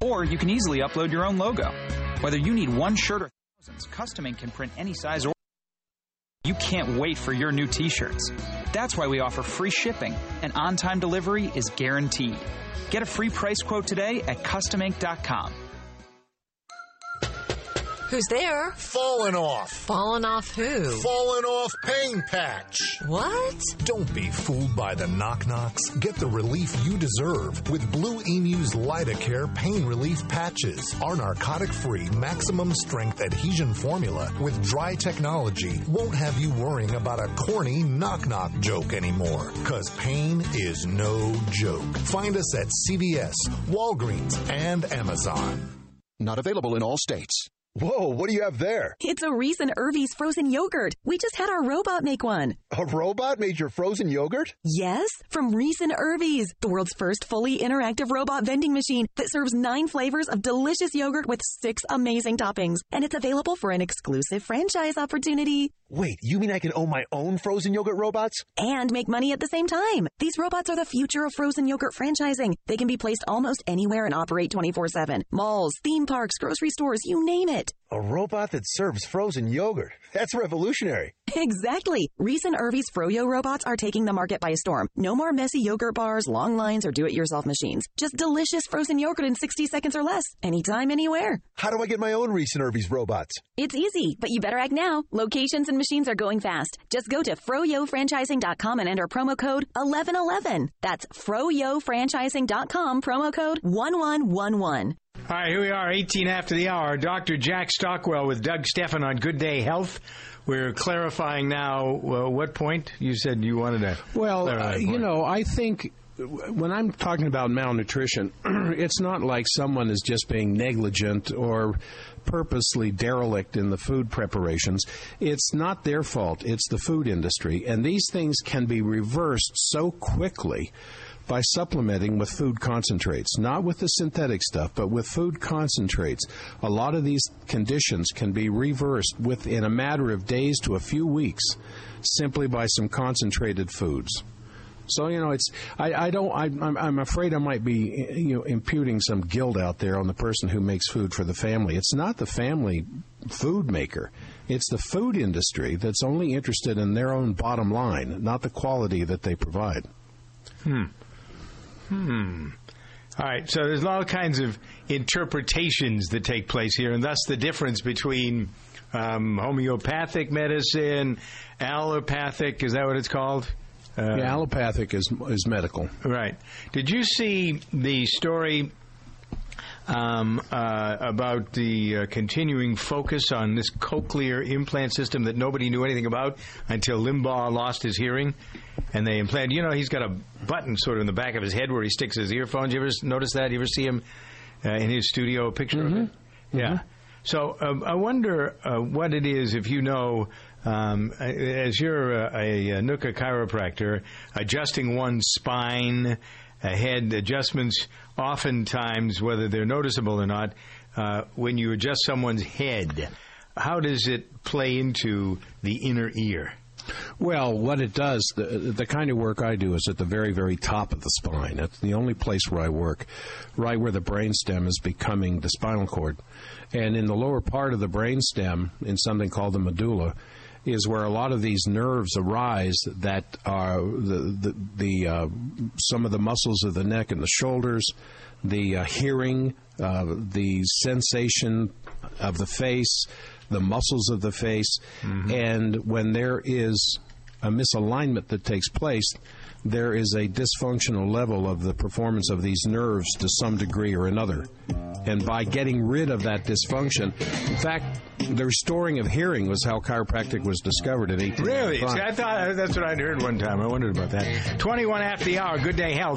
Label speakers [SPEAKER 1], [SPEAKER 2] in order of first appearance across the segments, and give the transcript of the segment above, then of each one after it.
[SPEAKER 1] Or you can easily upload your own logo. Whether you need one shirt or thousands, Custom Ink can print any size or you can't wait for your new t-shirts. That's why we offer free shipping, and on-time delivery is guaranteed. Get a free price quote today at customink.com.
[SPEAKER 2] Who's there?
[SPEAKER 3] Falling off.
[SPEAKER 2] Falling off who?
[SPEAKER 3] Falling off pain patch.
[SPEAKER 2] What?
[SPEAKER 3] Don't be fooled by the knock-knocks. Get the relief you deserve with Blue Emu's Lidocare pain relief patches. Our narcotic-free, maximum-strength adhesion formula with dry technology won't have you worrying about a corny knock-knock joke anymore, because pain is no joke. Find us at CVS, Walgreens, and Amazon.
[SPEAKER 4] Not available in all states. Whoa, what do you have there?
[SPEAKER 5] It's a Reese and Irvy's frozen yogurt. We just had our robot make one.
[SPEAKER 4] A robot made your frozen yogurt?
[SPEAKER 5] Yes, from Reese and Irvy's, the world's first fully interactive robot vending machine that serves 9 flavors of delicious yogurt with 6 amazing toppings. And it's available for an exclusive franchise opportunity.
[SPEAKER 4] Wait, you mean I can own my own frozen yogurt robots?
[SPEAKER 5] And make money at the same time. These robots are the future of frozen yogurt franchising. They can be placed almost anywhere and operate 24/7. Malls, theme parks, grocery stores, you name it.
[SPEAKER 4] A robot that serves frozen yogurt. That's revolutionary.
[SPEAKER 5] Exactly. Reese and Irvy's Froyo robots are taking the market by storm. No more messy yogurt bars, long lines, or do-it-yourself machines. Just delicious frozen yogurt in 60 seconds or less. Anytime, anywhere.
[SPEAKER 4] How do I get my own Reese and Irvy's robots?
[SPEAKER 5] It's easy, but you better act now. Locations and machines are going fast. Just go to froyofranchising.com and enter promo code 1111. That's froyofranchising.com, promo code 1111.
[SPEAKER 6] All right, here we are, 18 after the hour. Dr. Jack Stockwell with Doug Steffen on Good Day Health. We're clarifying now what point you said you wanted to clarify.
[SPEAKER 7] I think when I'm talking about malnutrition, it's not like someone is just being negligent or purposely derelict in the food preparations. It's not their fault. It's the food industry. And these things can be reversed so quickly by supplementing with food concentrates, not with the synthetic stuff, but with food concentrates. A lot of these conditions can be reversed within a matter of days to a few weeks simply by some concentrated foods. So, I'm afraid I might be, imputing some guilt out there on the person who makes food for the family. It's not the family food maker. It's the food industry that's only interested in their own bottom line, not the quality that they provide.
[SPEAKER 6] All right, so there's all kinds of interpretations that take place here, and thus the difference between homeopathic medicine, allopathic, is that what it's called?
[SPEAKER 7] Allopathic is medical.
[SPEAKER 6] Right. Did you see the story about the continuing focus on this cochlear implant system that nobody knew anything about until Limbaugh lost his hearing? And they implanted, he's got a button sort of in the back of his head where he sticks his earphones. You ever notice that? You ever see him in his studio, a picture of it? Yeah. So I wonder what it is, if you know, as you're a NUCA chiropractor, adjusting one's spine, head adjustments, oftentimes, whether they're noticeable or not, when you adjust someone's head, how does it play into the inner ear?
[SPEAKER 7] Well, what it does, the kind of work I do is at the very, very top of the spine. That's the only place where I work, right where the brainstem is becoming the spinal cord. And in the lower part of the brainstem, in something called the medulla, is where a lot of these nerves arise that are some of the muscles of the neck and the shoulders, the hearing, the sensation of the face, the muscles of the face. And when there is a misalignment that takes place, there is a dysfunctional level of the performance of these nerves to some degree or another. And by getting rid of that dysfunction, in fact, the restoring of hearing was how chiropractic was discovered in 1895.
[SPEAKER 6] Really? See, I thought that's what I'd heard one time. I wondered about that. 21 after the hour. Good Day Health.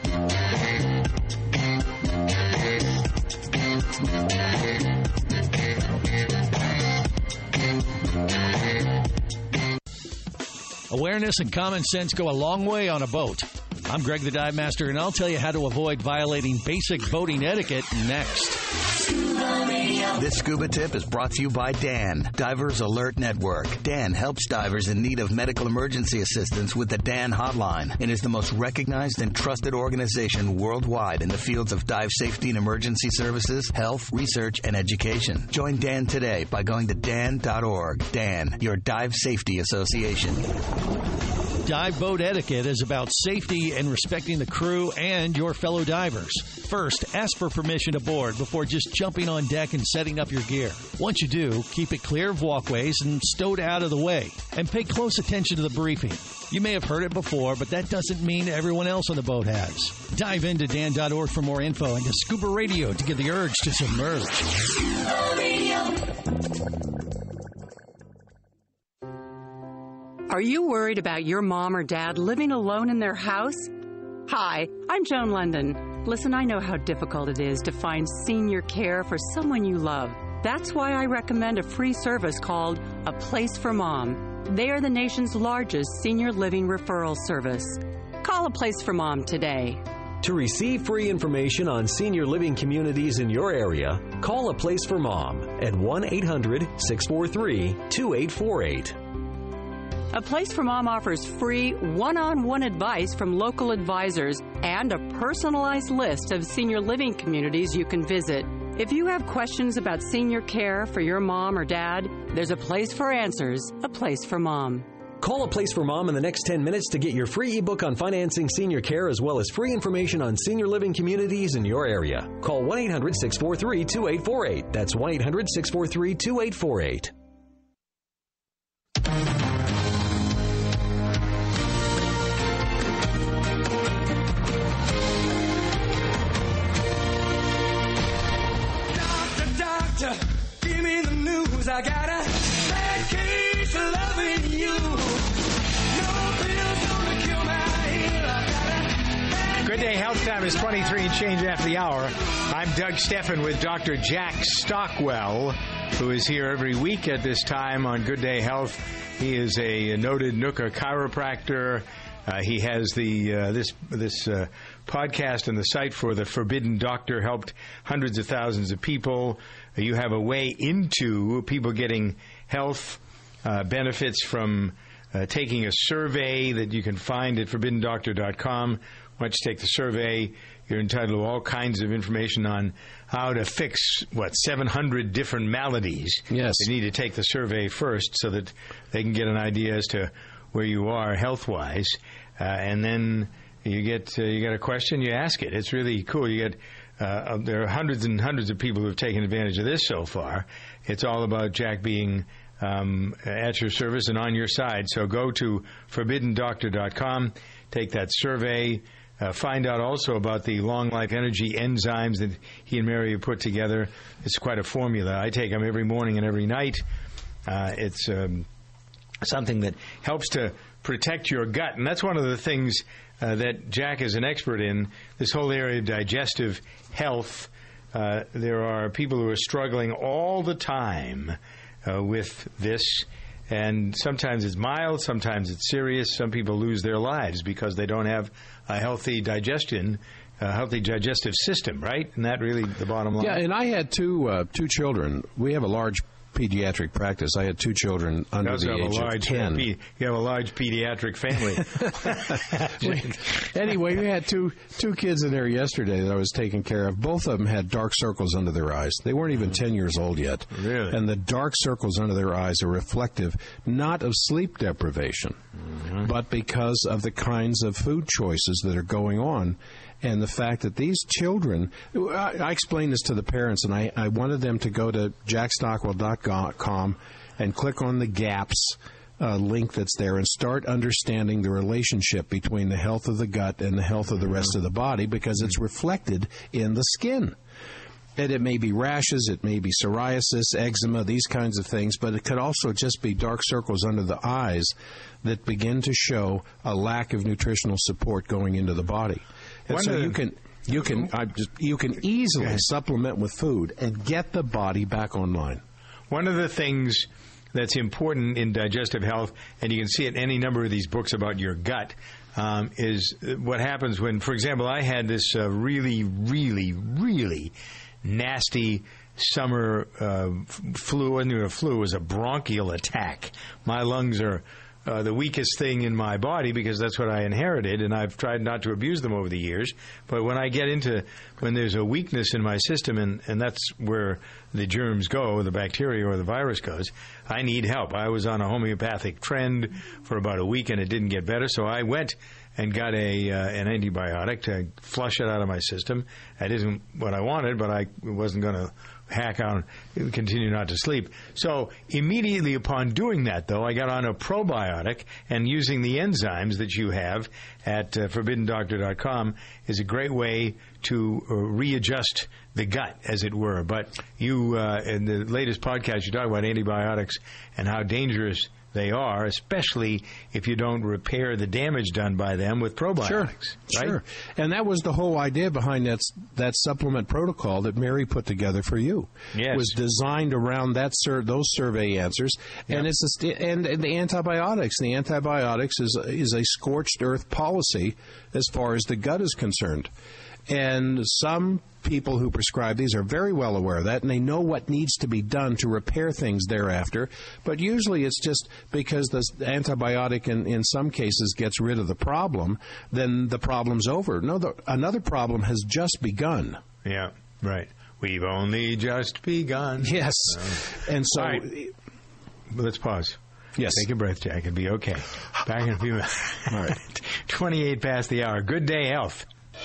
[SPEAKER 8] Awareness and common sense go a long way on a boat. I'm Greg the Dive Master, and I'll tell you how to avoid violating basic boating etiquette next.
[SPEAKER 9] This scuba tip is brought to you by DAN, Divers Alert Network. DAN helps divers in need of medical emergency assistance with the DAN hotline and is the most recognized and trusted organization worldwide in the fields of dive safety and emergency services, health, research, and education. Join DAN today by going to dan.org. DAN, your dive safety association.
[SPEAKER 8] Dive boat etiquette is about safety and respecting the crew and your fellow divers. First, ask for permission aboard before just jumping on deck and setting up your gear. Once you do, keep it clear of walkways and stowed out of the way. And pay close attention to the briefing. You may have heard it before, but that doesn't mean everyone else on the boat has. Dive into dan.org for more info and to Scuba Radio to get the urge to submerge.
[SPEAKER 10] Are you worried about your mom or dad living alone in their house? Hi, I'm Joan London. Listen, I know how difficult it is to find senior care for someone you love. That's why I recommend a free service called A Place for Mom. They are the nation's largest senior living referral service. Call A Place for Mom today.
[SPEAKER 11] To receive free information on senior living communities in your area, call A Place for Mom at 1-800-643-2848.
[SPEAKER 10] A Place for Mom offers free one-on-one advice from local advisors and a personalized list of senior living communities you can visit. If you have questions about senior care for your mom or dad, there's a place for answers, A Place for Mom.
[SPEAKER 11] Call A Place for Mom in the next 10 minutes to get your free ebook on financing senior care as well as free information on senior living communities in your area. Call 1-800-643-2848. That's 1-800-643-2848.
[SPEAKER 12] Give me the news. I got a bad case of loving you. No pills gonna kill my ill. I got a bad
[SPEAKER 6] Good Day Health time is 23 and change after the hour. I'm Doug Steffen with Dr. Jack Stockwell, who is here every week at this time on Good Day Health. He is a noted Nooka chiropractor. He has this podcast and the site for The Forbidden Doctor, helped hundreds of thousands of people. You have a way into people getting health benefits from taking a survey that you can find at ForbiddenDoctor.com. Once you take the survey, you're entitled to all kinds of information on how to fix, 700 different maladies.
[SPEAKER 7] Yes.
[SPEAKER 6] They need to take the survey first so that they can get an idea as to where you are health-wise. And then you get a question, you ask it. It's really cool. You get there are hundreds and hundreds of people who have taken advantage of this so far. It's all about Jack being at your service and on your side. So go to ForbiddenDoctor.com, take that survey, find out also about the Long Life Energy enzymes that he and Mary have put together. It's quite a formula. I take them every morning and every night. It's something that helps to protect your gut. And that's one of the things that Jack is an expert in, this whole area of digestive health. There are people who are struggling all the time with this, and sometimes it's mild, sometimes it's serious. Some people lose their lives because they don't have a healthy digestive system, right? And that really the bottom line.
[SPEAKER 7] Yeah, and I had two children. We have a large pediatric practice. I had two children under the age of 10.
[SPEAKER 6] You have a large pediatric family.
[SPEAKER 7] Anyway, we had two kids in there yesterday that I was taking care of. Both of them had dark circles under their eyes. They weren't even 10 years old yet.
[SPEAKER 6] Really?
[SPEAKER 7] And the dark circles under their eyes are reflective not of sleep deprivation, but because of the kinds of food choices that are going on. And the fact that these children, I explained this to the parents, and I wanted them to go to jackstockwell.com and click on the GAPS link that's there and start understanding the relationship between the health of the gut and the health of the rest of the body, because it's reflected in the skin. And it may be rashes, it may be psoriasis, eczema, these kinds of things, but it could also just be dark circles under the eyes that begin to show a lack of nutritional support going into the body. And so you can easily supplement with food and get the body back online.
[SPEAKER 6] One of the things that's important in digestive health, and you can see it in any number of these books about your gut, is what happens when, for example, I had this really, really, really nasty summer flu. Wasn't even a flu, it was a bronchial attack. My lungs are the weakest thing in my body because that's what I inherited, and I've tried not to abuse them over the years. But when there's a weakness in my system, and that's where the germs go, the bacteria or the virus goes, I need help. I was on a homeopathic trend for about a week, and it didn't get better, so I went and got an antibiotic to flush it out of my system. That isn't what I wanted, but I wasn't going to hack out and continue not to sleep. So immediately upon doing that, though, I got on a probiotic, and using the enzymes that you have at ForbiddenDoctor.com is a great way to readjust the gut, as it were. But you, in the latest podcast, you talk about antibiotics and how dangerous they are, especially if you don't repair the damage done by them with probiotics.
[SPEAKER 7] Sure. And that was the whole idea behind that supplement protocol that Mary put together for you.
[SPEAKER 6] Yes.
[SPEAKER 7] It was designed around those survey answers. Yep. And the antibiotics. The antibiotics is a scorched earth policy as far as the gut is concerned. And some people who prescribe these are very well aware of that, and they know what needs to be done to repair things thereafter. But usually it's just because the antibiotic in some cases gets rid of the problem, then the problem's over. No, another problem has just begun.
[SPEAKER 6] Yeah, right. We've only just begun.
[SPEAKER 7] Yes. And so...
[SPEAKER 6] Right. Let's pause.
[SPEAKER 7] Yes.
[SPEAKER 6] Take a breath, Jack. It'll be okay. Back in a few minutes.
[SPEAKER 7] All right.
[SPEAKER 6] 28 past the hour. Good day, Health.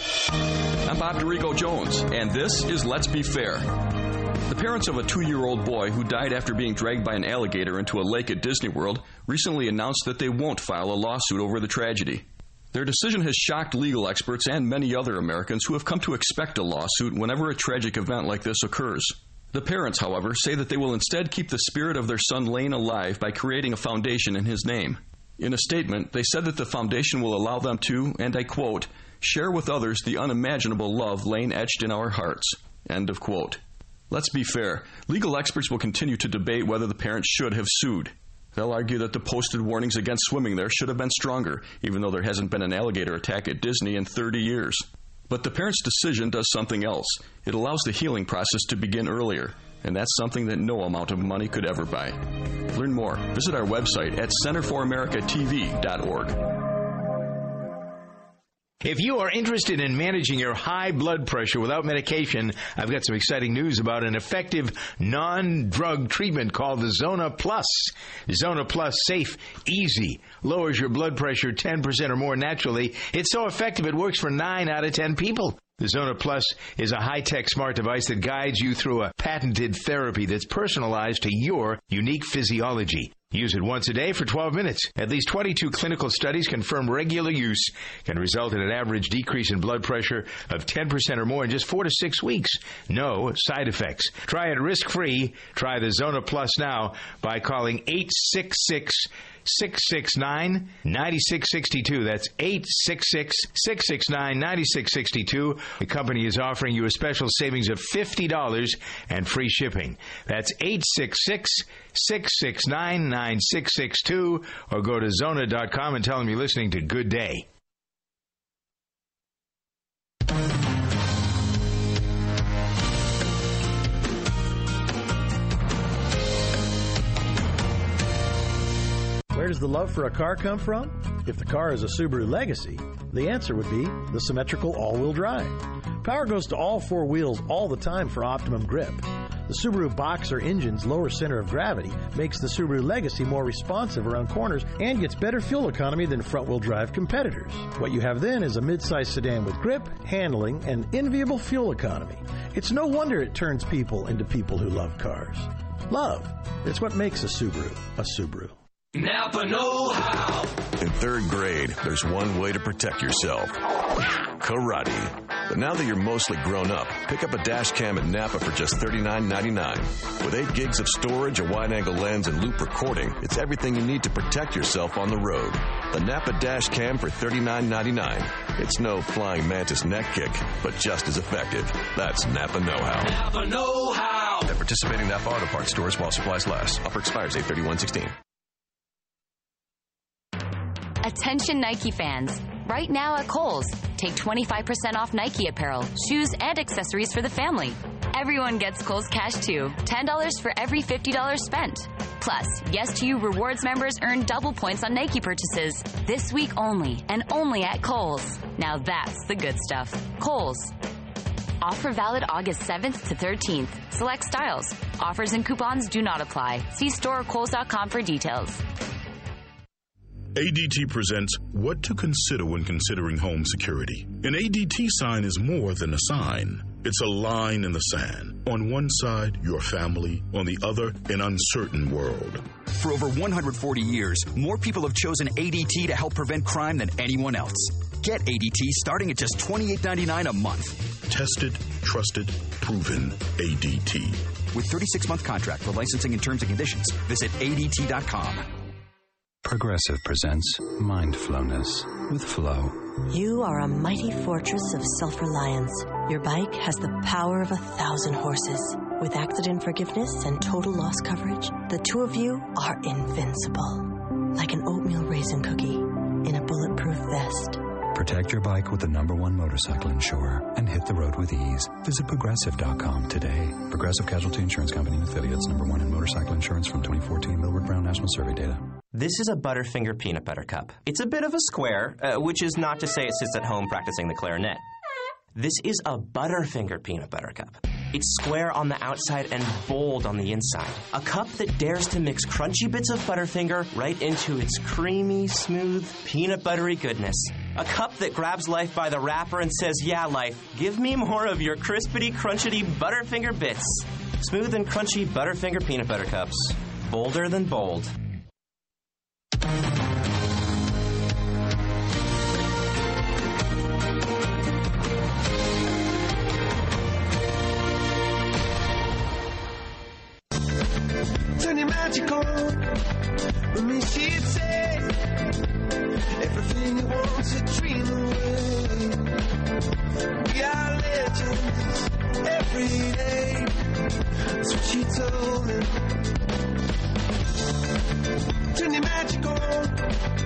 [SPEAKER 13] I'm Bob DeRico Jones, and this is Let's Be Fair. The parents of a 2-year-old boy who died after being dragged by an alligator into a lake at Disney World recently announced that they won't file a lawsuit over the tragedy. Their decision has shocked legal experts and many other Americans who have come to expect a lawsuit whenever a tragic event like this occurs. The parents, however, say that they will instead keep the spirit of their son Lane alive by creating a foundation in his name. In a statement, they said that the foundation will allow them to, and I quote, share with others the unimaginable love Lane etched in our hearts. End of quote. Let's be fair. Legal experts will continue to debate whether the parents should have sued. They'll argue that the posted warnings against swimming there should have been stronger, even though there hasn't been an alligator attack at Disney in 30 years. But the parents' decision does something else. It allows the healing process to begin earlier, and that's something that no amount of money could ever buy. Learn more. Visit our website at centerforamericatv.org.
[SPEAKER 6] If you are interested in managing your high blood pressure without medication, I've got some exciting news about an effective non-drug treatment called the Zona Plus. Zona Plus, safe, easy, lowers your blood pressure 10% or more naturally. It's so effective it works for 9 out of 10 people. The Zona Plus is a high-tech smart device that guides you through a patented therapy that's personalized to your unique physiology. Use it once a day for 12 minutes. At least 22 clinical studies confirm regular use can result in an average decrease in blood pressure of 10% or more in just 4 to 6 weeks. No side effects. Try it risk-free. Try the Zona Plus now by calling 866-669-9662. That's 866-669-9662. The company is offering you a special savings of $50 and free shipping. That's 866-669-9662, or go to Zona.com and tell them you're listening to Good Day.
[SPEAKER 14] Where does the love for a car come from? If the car is a Subaru Legacy, the answer would be the symmetrical all-wheel drive. Power goes to all 4 wheels all the time for optimum grip. The Subaru Boxer engine's lower center of gravity makes the Subaru Legacy more responsive around corners and gets better fuel economy than front-wheel drive competitors. What you have then is a mid-size sedan with grip, handling, and enviable fuel economy. It's no wonder it turns people into people who love cars. Love. It's what makes a Subaru a Subaru.
[SPEAKER 15] Napa know-how. In 3rd grade, there's one way to protect yourself. Karate. But now that you're mostly grown up, pick up a dash cam at Napa for just $39.99. With 8 gigs of storage, a wide-angle lens, and loop recording, it's everything you need to protect yourself on the road. The Napa dash cam for $39.99. It's no flying mantis neck kick, but just as effective. That's Napa know-how.
[SPEAKER 12] Napa know-how.
[SPEAKER 15] At participating Napa Auto Parts stores while supplies last. Offer expires 8/31/16.
[SPEAKER 16] Attention Nike fans. Right now at Kohl's, take 25% off Nike apparel, shoes, and accessories for the family. Everyone gets Kohl's Cash too. $10 for every $50 spent. Plus, Yes to You Rewards members earn double points on Nike purchases. This week only, and only at Kohl's. Now that's the good stuff. Kohl's. Offer valid August 7th to 13th. Select styles. Offers and coupons do not apply. See store or Kohl's.com for details.
[SPEAKER 17] ADT presents What to Consider When Considering Home Security. An ADT sign is more than a sign. It's a line in the sand. On one side, your family. On the other, an uncertain world.
[SPEAKER 18] For over 140 years, more people have chosen ADT to help prevent crime than anyone else. Get ADT starting at just $28.99 a month.
[SPEAKER 17] Tested, trusted, proven ADT.
[SPEAKER 18] With 36-month contract for licensing and terms and conditions, visit ADT.com.
[SPEAKER 19] Progressive presents Mindfulness with Flo.
[SPEAKER 20] You are a mighty fortress of self-reliance. Your bike has the power of 1,000 horses. With accident forgiveness and total loss coverage, the two of you are invincible. Like an oatmeal raisin cookie in a bulletproof vest.
[SPEAKER 19] Protect your bike with the #1 motorcycle insurer and hit the road with ease. Visit Progressive.com today. Progressive Casualty Insurance Company and affiliates, #1 in motorcycle insurance from 2014 Millward Brown National Survey data.
[SPEAKER 21] This is a Butterfinger peanut butter cup. It's a bit of a square, which is not to say it sits at home practicing the clarinet. This is a Butterfinger peanut butter cup. It's square on the outside and bold on the inside. A cup that dares to mix crunchy bits of Butterfinger right into its creamy, smooth, peanut buttery goodness. A cup that grabs life by the wrapper and says, yeah, life, give me more of your crispity, crunchity Butterfinger bits. Smooth and crunchy Butterfinger peanut butter cups. Bolder than bold.
[SPEAKER 12] Turn your magic on. With me, she'd say everything you want to dream away. We are legends every day. That's what she told me. Turn your magic on.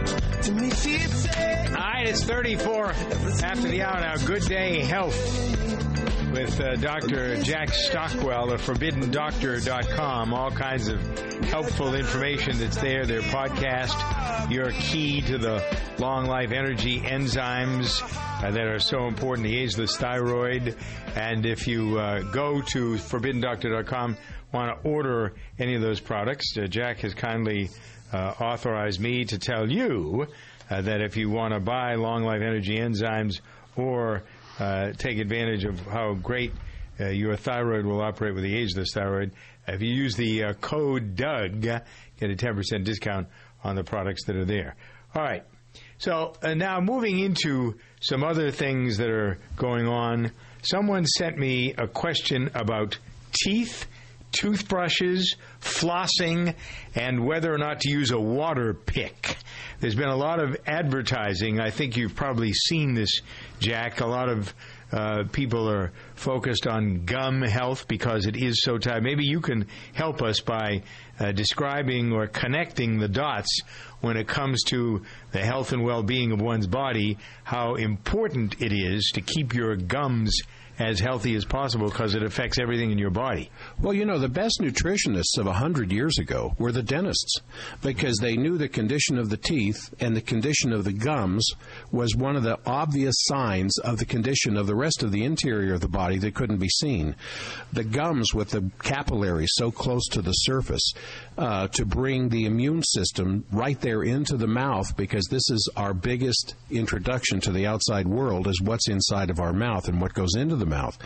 [SPEAKER 12] To me, she'd say.
[SPEAKER 6] All right, it's 34 after the hour now. Good Day Health with Dr. Jack Stockwell of ForbiddenDoctor.com. All kinds of helpful information that's there. Their podcast, Your Key to the Long Life Energy Enzymes that are so important to ageless thyroid. And if you go to ForbiddenDoctor.com, want to order any of those products, Jack has kindly authorized me to tell you that if you want to buy Long Life Energy Enzymes or take advantage of how great your thyroid will operate with the ageless thyroid, if you use the code Doug, get a 10% discount on the products that are there. All right. So now moving into some other things that are going on. Someone sent me a question about teeth, toothbrushes, flossing, and whether or not to use a water pick. There's been a lot of advertising. I think you've probably seen this, Jack. A lot of people are focused on gum health because it is so tight. Maybe you can help us by describing or connecting the dots when it comes to the health and well-being of one's body, how important it is to keep your gums as healthy as possible because it affects everything in your body.
[SPEAKER 7] Well, you know, the best nutritionists of 100 years ago were the dentists because they knew the condition of the teeth and the condition of the gums was one of the obvious signs of the condition of the rest of the interior of the body that couldn't be seen. The gums with the capillaries so close to the surface to bring the immune system right there into the mouth, because this is our biggest introduction to the outside world, is what's inside of our mouth and what goes into the mouth.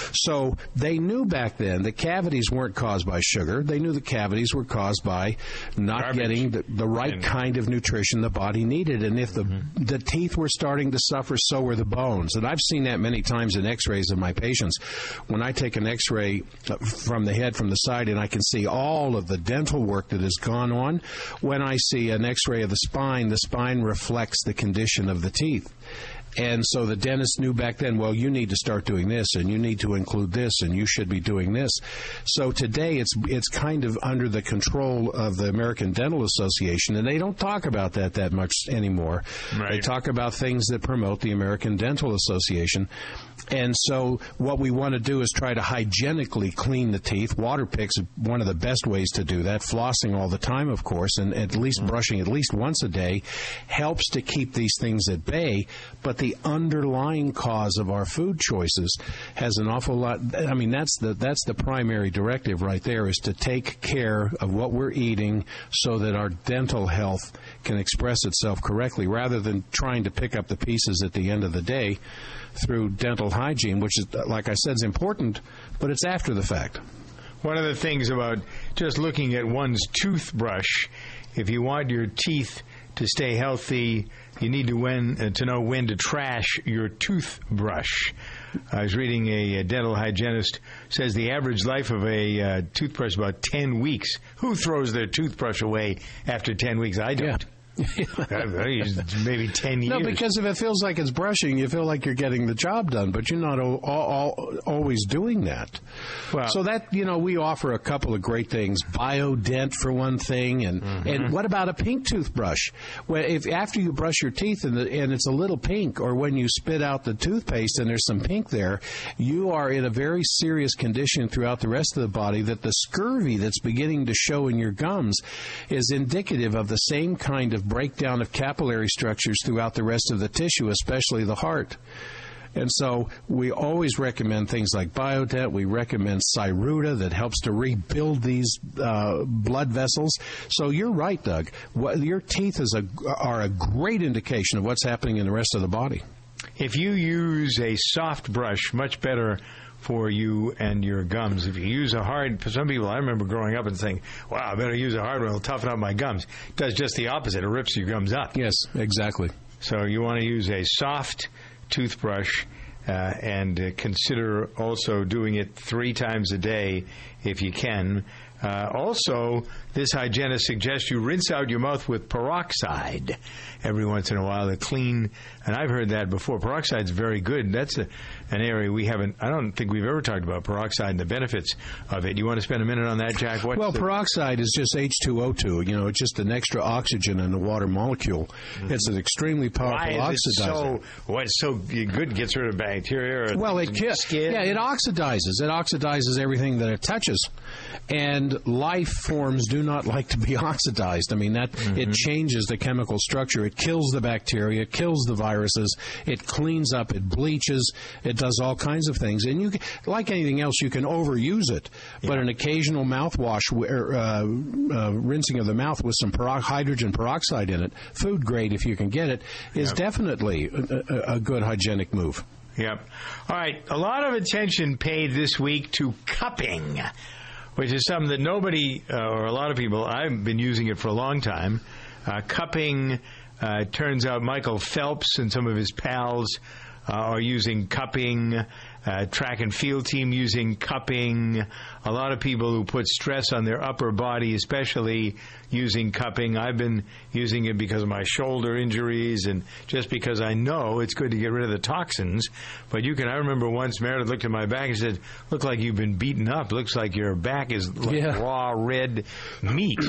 [SPEAKER 7] So they knew back then that cavities weren't caused by sugar. They knew the cavities were caused by not getting the right kind of nutrition the body needed. And if the teeth were starting to suffer, so were the bones. And I've seen that many times in x-rays of my patients. When I take an x-ray from the head, from the side, and I can see all of the dental work that has gone on. When I see an x-ray of the spine reflects the condition of the teeth. And so the dentist knew back then, well, you need to start doing this, and you need to include this, and you should be doing this. So today it's kind of under the control of the American Dental Association, and they don't talk about that much anymore.
[SPEAKER 6] Right.
[SPEAKER 7] They talk about things that promote the American Dental Association. And so what we want to do is try to hygienically clean the teeth. Water picks is one of the best ways to do that. Flossing all the time, of course, and at least brushing at least once a day helps to keep these things at bay. But the underlying cause of our food choices has an awful lot. I mean, that's the primary directive right there, is to take care of what we're eating so that our dental health can express itself correctly, rather than trying to pick up the pieces at the end of the day through dental hygiene, which is, like I said, is important, but it's after the fact.
[SPEAKER 6] One of the things about just looking at one's toothbrush, if you want your teeth to stay healthy, you need to know when to trash your toothbrush. I was reading a dental hygienist says the average life of a toothbrush is about 10 weeks. Who throws their toothbrush away after 10 weeks? I don't.
[SPEAKER 7] Yeah.
[SPEAKER 6] Maybe 10 years.
[SPEAKER 7] No, because if it feels like it's brushing, you feel like you're getting the job done, but you're not always doing that.
[SPEAKER 6] Well,
[SPEAKER 7] so that, we offer a couple of great things. Biodent, for one thing, and what about a pink toothbrush? Well, if after you brush your teeth and it's a little pink, or when you spit out the toothpaste and there's some pink there, you are in a very serious condition throughout the rest of the body that the scurvy that's beginning to show in your gums is indicative of the same kind of breakdown of capillary structures throughout the rest of the tissue, especially the heart. And so we always recommend things like Biodent. We recommend Cyruta that helps to rebuild these blood vessels. So you're right, Doug. Your teeth are a great indication of what's happening in the rest of the body.
[SPEAKER 6] If you use a soft brush, much better for you and your gums. If you use a hard, for some people, I remember growing up and saying, wow, I better use a hard one, it'll toughen up my gums. It does just the opposite. It rips your gums up.
[SPEAKER 7] Yes, exactly.
[SPEAKER 6] So you want to use a soft toothbrush and consider also doing it 3 times a day if you can. Also, this hygienist suggests you rinse out your mouth with peroxide every once in a while to clean. And I've heard that before. Peroxide's very good. That's an area I don't think we've ever talked about peroxide and the benefits of it. You want to spend a minute on that, Jack?
[SPEAKER 7] Peroxide is just H2O2. It's just an extra oxygen in the water molecule. Mm-hmm. It's an extremely powerful oxidizer.
[SPEAKER 6] It's so good? Gets rid of bacteria?
[SPEAKER 7] Skin? Yeah, it oxidizes. It oxidizes everything that it touches. And life forms do not like to be oxidized. I mean, it changes the chemical structure. It kills the bacteria. It kills the viruses. It cleans up. It bleaches. It does all kinds of things. And like anything else, you can overuse it. Yeah. But an occasional mouthwash, rinsing of the mouth with some hydrogen peroxide in it, food grade if you can get it, is definitely a good hygienic move.
[SPEAKER 6] Yep. All right. A lot of attention paid this week to cupping, which is something that nobody, or a lot of people, I've been using it for a long time. Cupping, turns out Michael Phelps and some of his pals are using cupping. Track and field team using cupping. A lot of people who put stress on their upper body, especially using cupping. I've been using it because of my shoulder injuries and just because I know it's good to get rid of the toxins. But I remember once Meredith looked at my back and said, look like you've been beaten up. Looks like your back is like raw red meat.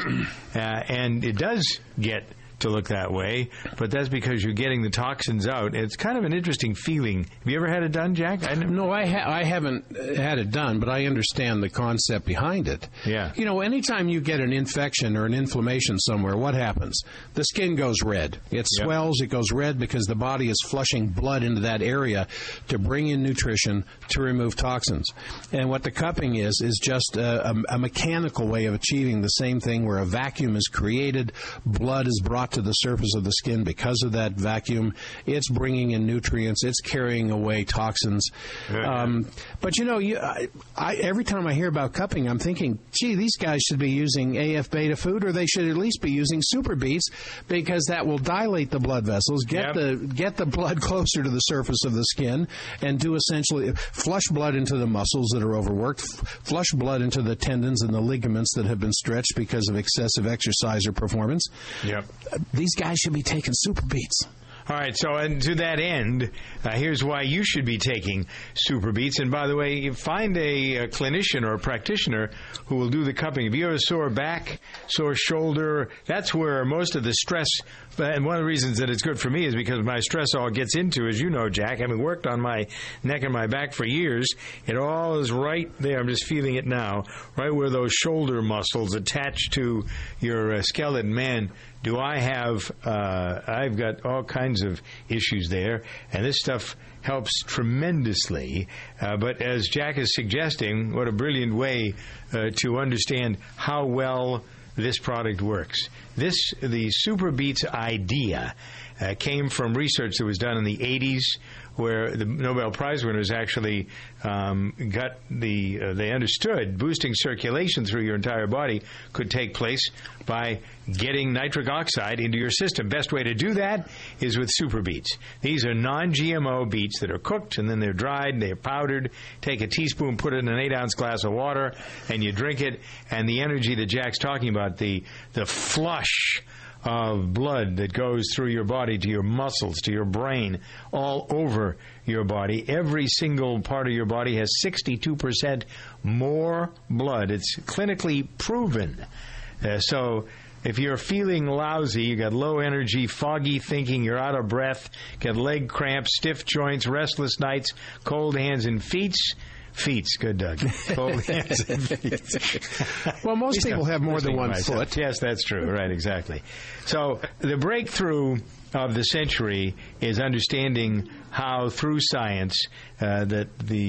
[SPEAKER 6] And it does get to look that way, but that's because you're getting the toxins out. It's kind of an interesting feeling. Have you ever had it done, Jack?
[SPEAKER 7] No, I haven't had it done, but I understand the concept behind it.
[SPEAKER 6] Yeah.
[SPEAKER 7] Anytime you get an infection or an inflammation somewhere, what happens? The skin goes red. It swells, it goes red because the body is flushing blood into that area to bring in nutrition to remove toxins. And what the cupping is just a mechanical way of achieving the same thing, where a vacuum is created, blood is brought to the surface of the skin because of that vacuum. It's bringing in nutrients. It's carrying away toxins. But every time I hear about cupping, I'm thinking, gee, these guys should be using AF beta food, or they should at least be using Super Beets, because that will dilate the blood vessels, get the blood closer to the surface of the skin, and do essentially flush blood into the muscles that are overworked, flush blood into the tendons and the ligaments that have been stretched because of excessive exercise or performance.
[SPEAKER 6] Yep.
[SPEAKER 7] These guys should be taking Super Beets.
[SPEAKER 6] All right, so and to that end, here's why you should be taking Super Beets. And by the way, you find a clinician or a practitioner who will do the cupping. If you have a sore back, sore shoulder, that's where most of the stress, and one of the reasons that it's good for me is because my stress all gets into, as you know, Jack, having worked on my neck and my back for years, it all is right there. I'm just feeling it now, right where those shoulder muscles attach to your skeleton. Man, do I have, I've got all kinds of issues there, and this stuff helps tremendously. But as Jack is suggesting, what a brilliant way to understand how well this product works. The Super Beets idea came from research that was done in the 80s, where the Nobel Prize winners actually they understood boosting circulation through your entire body could take place by getting nitric oxide into your system. Best way to do that is with Super Beets. These are non-GMO beets that are cooked, and then they're dried, they're powdered. Take a teaspoon, put it in an 8-ounce glass of water, and you drink it, and the energy that Jack's talking about, the flush of blood that goes through your body to your muscles, to your brain, all over your body. Every single part of your body has 62% more blood. It's clinically proven. So if you're feeling lousy, you got low energy, foggy thinking, you're out of breath, got leg cramps, stiff joints, restless nights, cold hands and feet. Good, Doug. Cold hands and feet.
[SPEAKER 7] Well, most people have more than one foot.
[SPEAKER 6] Yes, that's true. Right, exactly. So the breakthrough of the century is understanding how, through science, that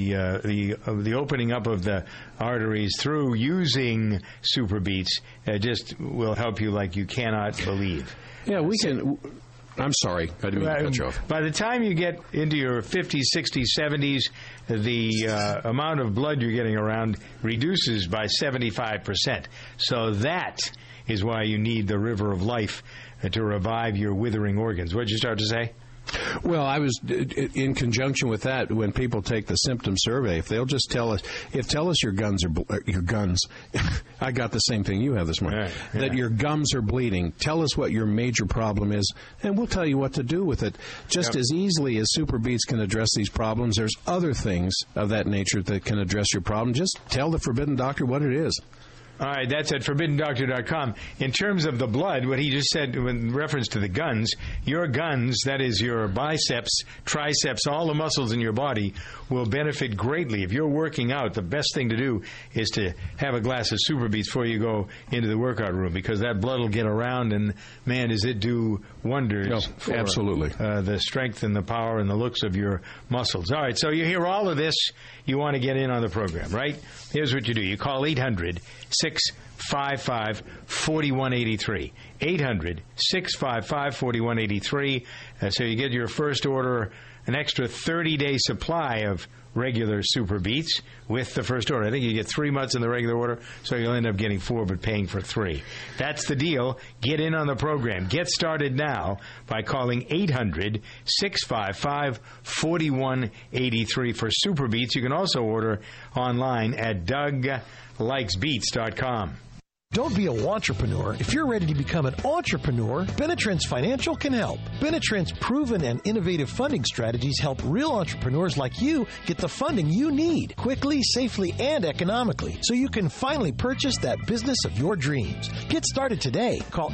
[SPEAKER 6] the opening up of the arteries through using Super Beets just will help you like you cannot believe.
[SPEAKER 7] Yeah, we can. I'm sorry. I didn't mean to cut you off.
[SPEAKER 6] By the time you get into your 50s, 60s, 70s, the amount of blood you're getting around reduces by 75%. So that is why you need the River of Life to revive your withering organs. What did you start to say?
[SPEAKER 7] Well, I was in conjunction with that. When people take the symptom survey, if they'll just tell us your guns are your guns. I got the same thing you have this morning. Right, yeah. That your gums are bleeding. Tell us what your major problem is, and we'll tell you what to do with it. Just as easily as Super Beets can address these problems, there's other things of that nature that can address your problem. Just tell the Forbidden Doctor what it is.
[SPEAKER 6] All right, that's at ForbiddenDoctor.com. In terms of the blood, what he just said in reference to the guns, your guns, that is your biceps, triceps, all the muscles in your body, will benefit greatly. If you're working out, the best thing to do is to have a glass of Super Beets before you go into the workout room, because that blood will get around, and, man, does it do wonders for
[SPEAKER 7] absolutely.
[SPEAKER 6] The strength and the power and the looks of your muscles. All right, so you hear all of this. You want to get in on the program, right? Here's what you do. You call 800-655-4183. 800-655-4183. So you get your first order, an extra 30-day supply of regular Super Beets with the first order. I think you get 3 months in the regular order, so you'll end up getting 4 but paying for 3. That's the deal. Get in on the program. Get started now by calling 800-655-4183 for Super Beets. You can also order online at DougLikesBeets.com.
[SPEAKER 1] Don't be a wantrepreneur. If you're ready to become an entrepreneur, Benetrends Financial can help. Benetrends' proven and innovative funding strategies help real entrepreneurs like you get the funding you need quickly, safely, and economically, so you can finally purchase that business of your dreams. Get started today. Call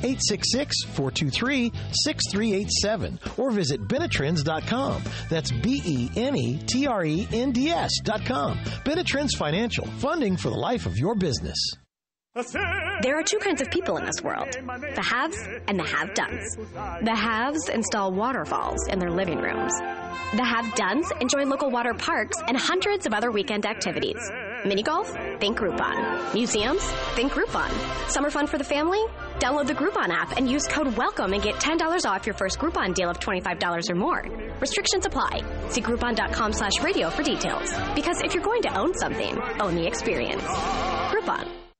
[SPEAKER 1] 866-423-6387 or visit Benetrends.com. That's BENETRENDS.com. Benetrends Financial, funding for the life of your business.
[SPEAKER 22] There are two kinds of people in this world, the haves and the have-dones. The haves install waterfalls in their living rooms. The have-dones enjoy local water parks and hundreds of other weekend activities. Mini golf? Think Groupon. Museums? Think Groupon. Summer fun for the family? Download the Groupon app and use code WELCOME and get $10 off your first Groupon deal of $25 or more. Restrictions apply. See Groupon.com/radio for details. Because if you're going to own something, own the experience. Groupon.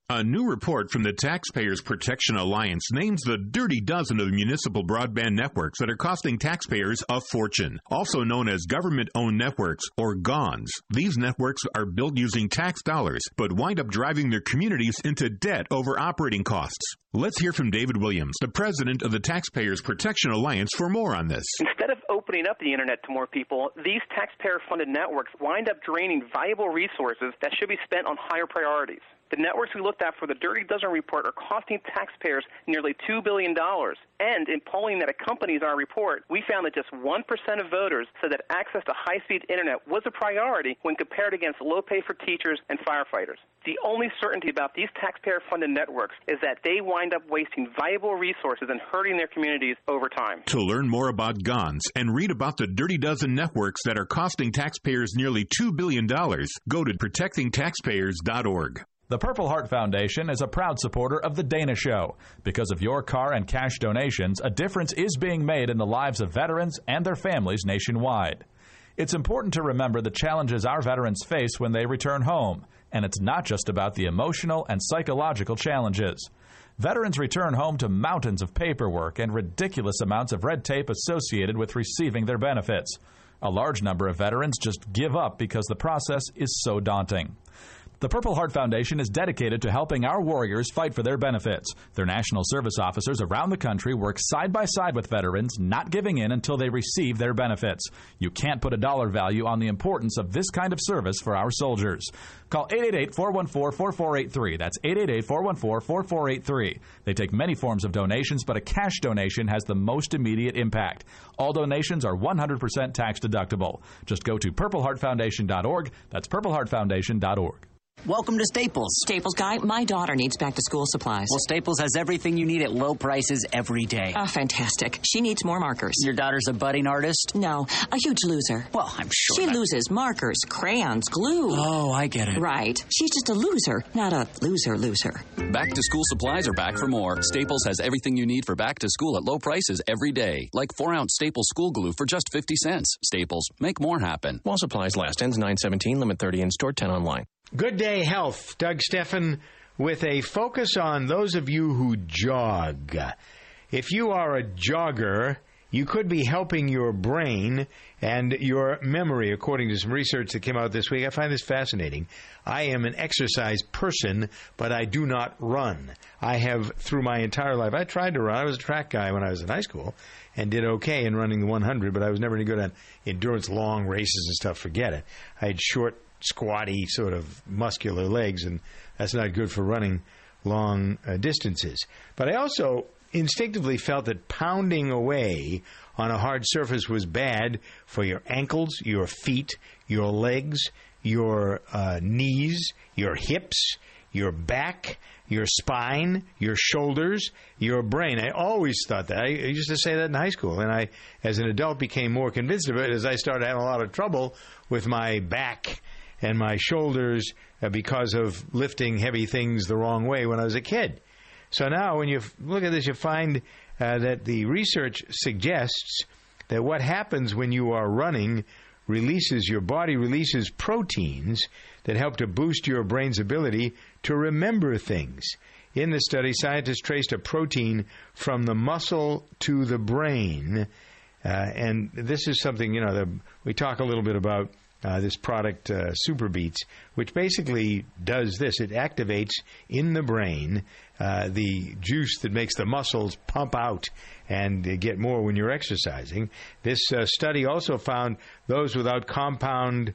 [SPEAKER 2] A new report from the Taxpayers Protection Alliance names the dirty dozen of municipal broadband networks that are costing taxpayers a fortune, also known as government-owned networks, or GONs. These networks are built using tax dollars, but wind up driving their communities into debt over operating costs. Let's hear from David Williams, the president of the Taxpayers Protection Alliance, for more on this.
[SPEAKER 3] Instead of opening up the internet to more people, these taxpayer-funded networks wind up draining valuable resources that should be spent on higher priorities. The networks we looked at for the Dirty Dozen report are costing taxpayers nearly $2 billion. And in polling that accompanies our report, we found that just 1% of voters said that access to high-speed internet was a priority when compared against low pay for teachers and firefighters. The only certainty about these taxpayer-funded networks is that they wind up wasting valuable resources and hurting their communities over time.
[SPEAKER 2] To learn more about GONs and read about the Dirty Dozen networks that are costing taxpayers nearly $2 billion, go to protectingtaxpayers.org.
[SPEAKER 23] The Purple Heart Foundation is a proud supporter of The Dana Show. Because of your car and cash donations, a difference is being made in the lives of veterans and their families nationwide. It's important to remember the challenges our veterans face when they return home, and it's not just about the emotional and psychological challenges. Veterans return home to mountains of paperwork and ridiculous amounts of red tape associated with receiving their benefits. A large number of veterans just give up because the process is so daunting. The Purple Heart Foundation is dedicated to helping our warriors fight for their benefits. Their national service officers around the country work side by side with veterans, not giving in until they receive their benefits. You can't put a dollar value on the importance of this kind of service for our soldiers. Call 888-414-4483. That's 888-414-4483. They take many forms of donations, but a cash donation has the most immediate impact. All donations are 100% tax deductible. Just go to purpleheartfoundation.org. That's purpleheartfoundation.org.
[SPEAKER 24] Welcome to Staples.
[SPEAKER 25] Staples guy, my daughter needs back-to-school supplies.
[SPEAKER 24] Well, Staples has everything you need at low prices every day.
[SPEAKER 25] Oh, fantastic. She needs more markers.
[SPEAKER 24] Your daughter's a budding artist?
[SPEAKER 25] No, a huge loser.
[SPEAKER 24] Well, I'm sure.
[SPEAKER 25] She loses markers, crayons, glue.
[SPEAKER 24] Oh, I get it.
[SPEAKER 25] Right. She's just a loser, not a loser.
[SPEAKER 26] Back-to-school supplies are back for more. Staples has everything you need for back-to-school at low prices every day. Like 4-ounce Staples school glue for just 50 cents. Staples, make more happen.
[SPEAKER 27] While supplies last. Ends 9/17, limit 30 in store, 10 online.
[SPEAKER 6] Good Day Health. Doug Steffen with a focus on those of you who jog. If you are a jogger, you could be helping your brain and your memory, according to some research that came out this week. I find this fascinating. I am an exercise person, but I do not run. I have, through my entire life, I tried to run. I was a track guy when I was in high school and did okay in running the 100, but I was never any good at endurance, long races and stuff. Forget it. I had short, squatty, sort of muscular legs, and that's not good for running long distances. But I also instinctively felt that pounding away on a hard surface was bad for your ankles, your feet, your legs, your knees, your hips, your back, your spine, your shoulders, your brain. I always thought that. I used to say that in high school, and I, as an adult, became more convinced of it as I started having a lot of trouble with my back and my shoulders because of lifting heavy things the wrong way when I was a kid. So now when you look at this, you find that the research suggests that what happens when you are running your body releases proteins that help to boost your brain's ability to remember things. In the study, scientists traced a protein from the muscle to the brain. And this is something, we talk a little bit about this product, SuperBeets, which basically does this. It activates in the brain the juice that makes the muscles pump out and get more when you're exercising. This study also found those without compound,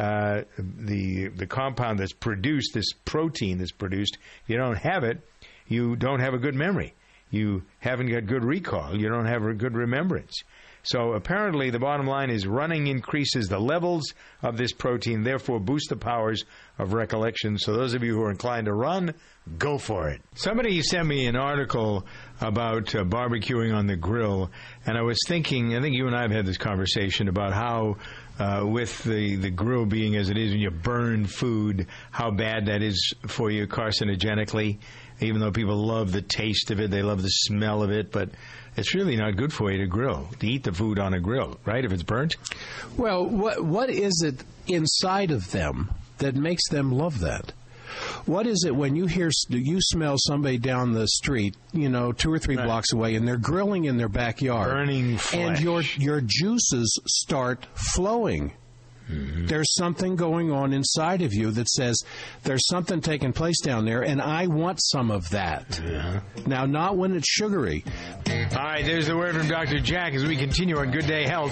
[SPEAKER 6] the compound that's produced, this protein that's produced, you don't have it, you don't have a good memory. You haven't got good recall. You don't have a good remembrance. So apparently the bottom line is running increases the levels of this protein, therefore boosts the powers of recollection. So those of you who are inclined to run, go for it. Somebody sent me an article about barbecuing on the grill, and I was thinking, I think you and I have had this conversation about how with the grill being as it is, when you burn food, how bad that is for you carcinogenically. Even though people love the taste of it, they love the smell of it, but it's really not good for you to grill, to eat the food on a grill, right, if it's burnt?
[SPEAKER 7] Well, what is it inside of them that makes them love that? What is it when you smell somebody down the street, 2 or 3 blocks away, and they're grilling in their backyard,
[SPEAKER 6] burning flesh,
[SPEAKER 7] and your juices start flowing? Mm-hmm. There's something going on inside of you that says there's something taking place down there, and I want some of that.
[SPEAKER 6] Yeah.
[SPEAKER 7] Now, not when it's sugary.
[SPEAKER 6] All right, there's the word from Dr. Jack as we continue on Good Day Health.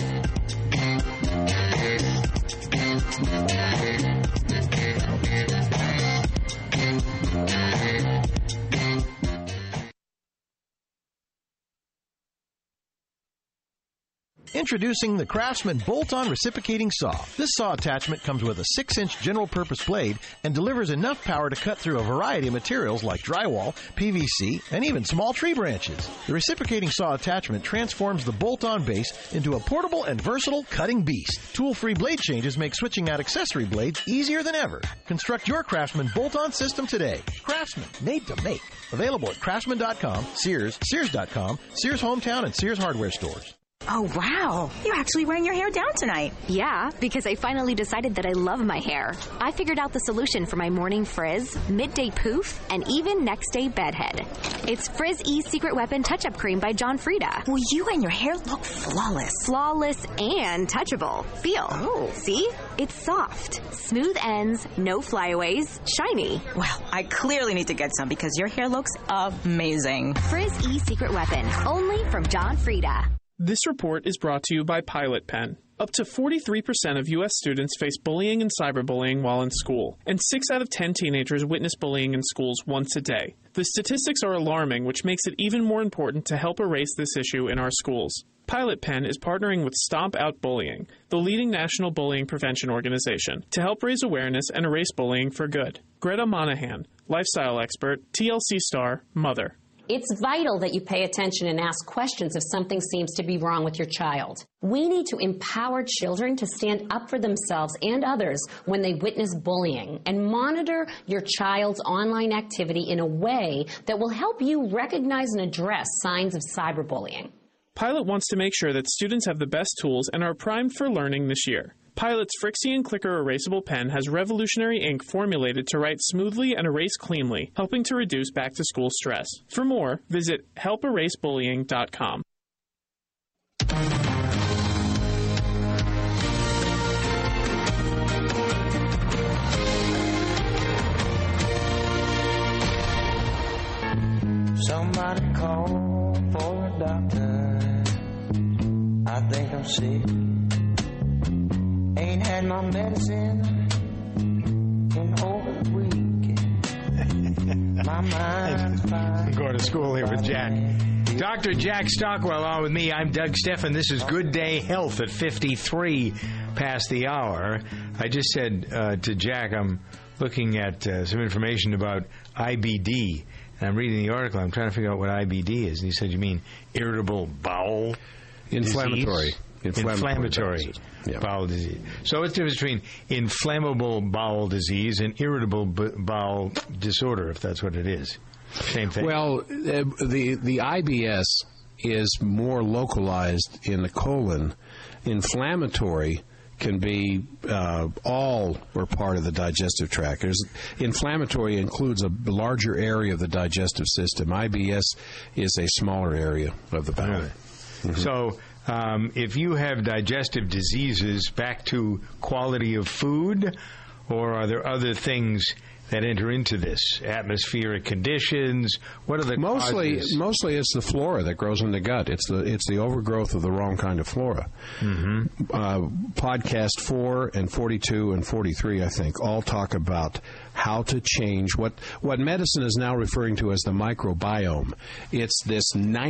[SPEAKER 1] Introducing the Craftsman Bolt-On Reciprocating Saw. This saw attachment comes with a 6-inch general-purpose blade and delivers enough power to cut through a variety of materials like drywall, PVC, and even small tree branches. The reciprocating saw attachment transforms the bolt-on base into a portable and versatile cutting beast. Tool-free blade changes make switching out accessory blades easier than ever. Construct your Craftsman Bolt-On system today. Craftsman, made to make. Available at Craftsman.com, Sears, Sears.com, Sears Hometown, and Sears Hardware stores.
[SPEAKER 4] Oh, wow. You're actually wearing your hair down tonight.
[SPEAKER 22] Yeah, because I finally decided that I love my hair. I figured out the solution for my morning frizz, midday poof, and even next day bedhead. It's Frizz E Secret Weapon Touch-Up Cream by John Frieda.
[SPEAKER 4] Well, you and your hair look flawless.
[SPEAKER 22] Flawless and touchable. Feel.
[SPEAKER 4] Oh.
[SPEAKER 22] See? It's soft. Smooth ends, no flyaways, shiny.
[SPEAKER 4] Well, I clearly need to get some because your hair looks amazing.
[SPEAKER 22] Frizz E Secret Weapon, only from John Frieda.
[SPEAKER 5] This report is brought to you by Pilot Pen. Up to 43% of U.S. students face bullying and cyberbullying while in school, and 6 out of 10 teenagers witness bullying in schools once a day. The statistics are alarming, which makes it even more important to help erase this issue in our schools. Pilot Pen is partnering with Stomp Out Bullying, the leading national bullying prevention organization, to help raise awareness and erase bullying for good. Greta Monahan, lifestyle expert, TLC star, mother.
[SPEAKER 8] It's vital that you pay attention and ask questions if something seems to be wrong with your child. We need to empower children to stand up for themselves and others when they witness bullying, and monitor your child's online activity in a way that will help you recognize and address signs of cyberbullying.
[SPEAKER 5] Pilot wants to make sure that students have the best tools and are primed for learning this year. Pilot's Frixion Clicker Erasable Pen has revolutionary ink formulated to write smoothly and erase cleanly, helping to reduce back-to-school stress. For more, visit helperasebullying.com.
[SPEAKER 12] Somebody call for a doctor. I think I'm sick. Ain't had my medicine in over the week. My mind's fine.
[SPEAKER 6] I'm going to school here with Jack. Dr. Jack Stockwell on with me. I'm Doug Steffen. This is Good Day Health at 53 past the hour. I just said to Jack, I'm looking at some information about IBD. And I'm reading the article. I'm trying to figure out what IBD is. And he said, you mean irritable bowel
[SPEAKER 7] Inflammatory.
[SPEAKER 6] disease? Inflammatory bowel disease. So what's the difference between inflammable bowel disease and irritable bowel disorder, if that's what it is? Same thing.
[SPEAKER 7] Well, the IBS is more localized in the colon. Inflammatory can be all or part of the digestive tract. Inflammatory includes a larger area of the digestive system. IBS is a smaller area of the bowel.
[SPEAKER 6] Mm-hmm. So if you have digestive diseases, back to quality of food, or are there other things that enter into this? Atmospheric conditions? What are the causes?
[SPEAKER 7] Mostly it's the flora that grows in the gut. It's the overgrowth of the wrong kind of flora.
[SPEAKER 6] Mm-hmm.
[SPEAKER 7] Podcast 4 and 42 and 43, I think, all talk about how to change what medicine is now referring to as the microbiome. It's this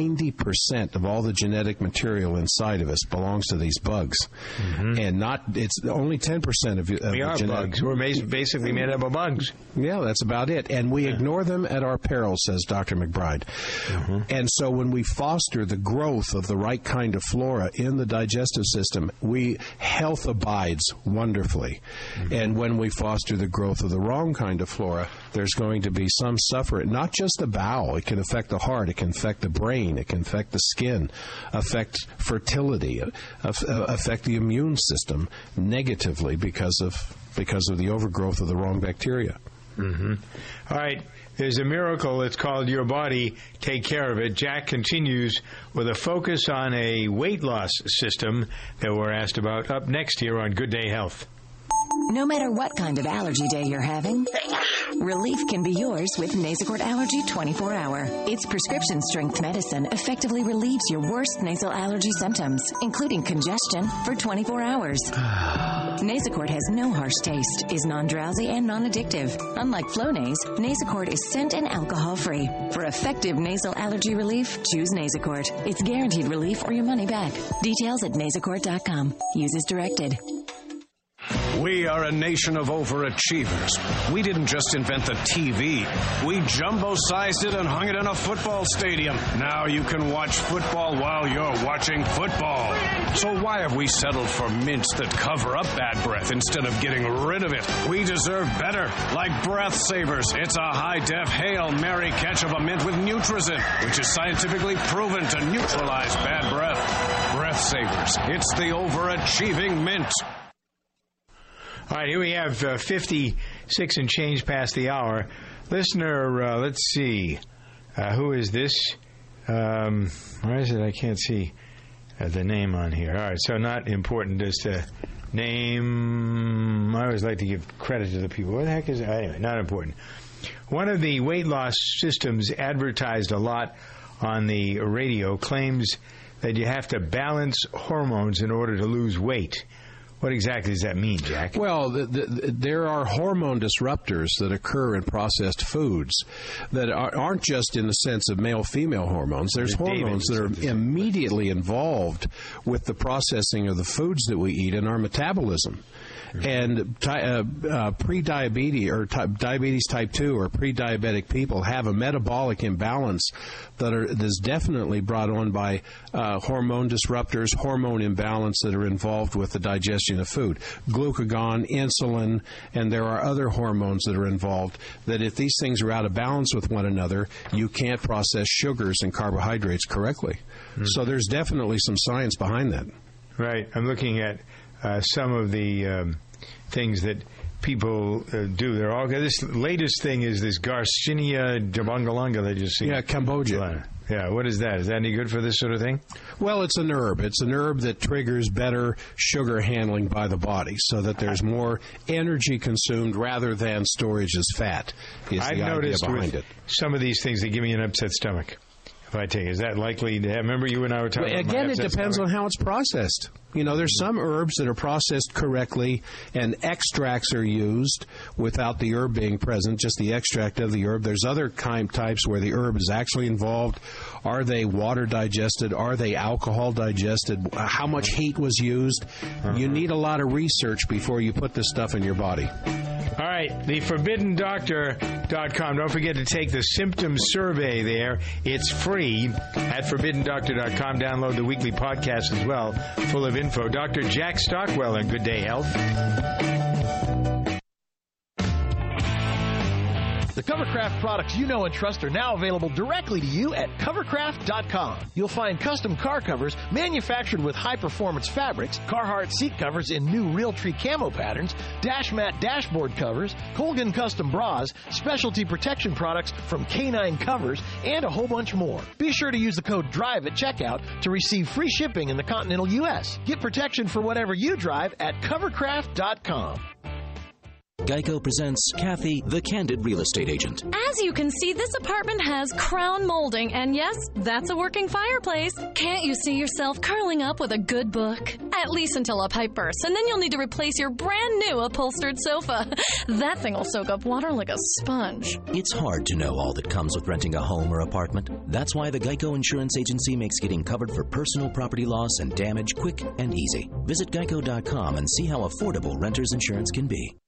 [SPEAKER 7] 90% of all the genetic material inside of us belongs to these bugs, and it's only 10% of
[SPEAKER 6] we are
[SPEAKER 7] genetic
[SPEAKER 6] bugs. We're basically made up of bugs.
[SPEAKER 7] Yeah, that's about it. And we ignore them at our peril, says Dr. McBride.
[SPEAKER 6] Mm-hmm.
[SPEAKER 7] And so when we foster the growth of the right kind of flora in the digestive system, health abides wonderfully. Mm-hmm. And when we foster the growth of the wrong kind of flora, there's going to be some suffering. Not just the bowel. It can affect the heart. It can affect the brain. It can affect the skin, affect fertility, affect the immune system negatively because of the overgrowth of the wrong bacteria.
[SPEAKER 6] Mm-hmm. All right. There's a miracle. It's called Your Body. Take care of it. Jack continues with a focus on a weight loss system that we're asked about up next here on Good Day Health.
[SPEAKER 9] No matter what kind of allergy day you're having, relief can be yours with Nasacort Allergy 24-Hour. Its prescription-strength medicine effectively relieves your worst nasal allergy symptoms, including congestion, for 24 hours. Nasacort has no harsh taste, is non-drowsy, and non-addictive. Unlike Flonase, Nasacort is scent and alcohol-free. For effective nasal allergy relief, choose Nasacort. It's guaranteed relief or your money back. Details at nasacort.com. Use as directed.
[SPEAKER 10] We are a nation of overachievers. We didn't just invent the TV. We jumbo-sized it and hung it in a football stadium. Now you can watch football while you're watching football. So why have we settled for mints that cover up bad breath instead of getting rid of it? We deserve better, like Breath Savers. It's a high-def Hail Mary catch of a mint with Nutrizin, which is scientifically proven to neutralize bad breath. Breath Savers. It's the overachieving mint.
[SPEAKER 6] All right, here we have 56 and change past the hour. Listener, let's see. Who is this? Where is it? I can't see the name on here. All right, so not important. Just a name. I always like to give credit to the people. What the heck is it? Anyway, not important. One of the weight loss systems advertised a lot on the radio claims that you have to balance hormones in order to lose weight. What exactly does that mean, Jack?
[SPEAKER 7] Well, there are hormone disruptors that occur in processed foods that aren't just in the sense of male-female hormones. There's hormones that are immediately involved with the processing of the foods that we eat and our metabolism. And pre-diabetes or diabetes type 2 or pre-diabetic people have a metabolic imbalance that is definitely brought on by hormone disruptors, hormone imbalance that are involved with the digestion of food. Glucagon, insulin, and there are other hormones that are involved that if these things are out of balance with one another, you can't process sugars and carbohydrates correctly. So there's definitely some science behind that.
[SPEAKER 6] Right. I'm looking at some of the things that people do. They're all this latest thing is this Garcinia dibangalanga that you see.
[SPEAKER 7] Yeah, Cambodia.
[SPEAKER 6] Yeah, what is that? Is that any good for this sort of thing?
[SPEAKER 7] Well, it's an herb. It's an herb that triggers better sugar handling by the body so that there's more energy consumed rather than storage as fat.
[SPEAKER 6] I've noticed with some of these things, they give me an upset stomach. If I take it, is that likely to have? Remember you and I were talking about
[SPEAKER 7] again, it depends on how it's processed. You know, there's some herbs that are processed correctly and extracts are used without the herb being present, just the extract of the herb. There's other types where the herb is actually involved. Are they water digested? Are they alcohol digested? How much heat was used? You need a lot of research before you put this stuff in your body.
[SPEAKER 6] All right, theforbiddendoctor.com. Don't forget to take the symptom survey there. It's free at forbiddendoctor.com. Download the weekly podcast as well, full of info. Dr. Jack Stockwell on Good Day Health.
[SPEAKER 1] The Covercraft products you know and trust are now available directly to you at Covercraft.com. You'll find custom car covers manufactured with high-performance fabrics, Carhartt seat covers in new Realtree camo patterns, Dash Mat dashboard covers, Colgan custom bras, specialty protection products from K9 Covers, and a whole bunch more. Be sure to use the code DRIVE at checkout to receive free shipping in the continental U.S. Get protection for whatever you drive at Covercraft.com.
[SPEAKER 11] Geico presents Kathy, the Candid Real Estate Agent.
[SPEAKER 13] As you can see, this apartment has crown molding, and yes, that's a working fireplace. Can't you see yourself curling up with a good book? At least until a pipe bursts, and then you'll need to replace your brand new upholstered sofa. That thing will soak up water like a sponge.
[SPEAKER 11] It's hard to know all that comes with renting a home or apartment. That's why the Geico Insurance Agency makes getting covered for personal property loss and damage quick and easy. Visit geico.com and see how affordable renter's insurance can be.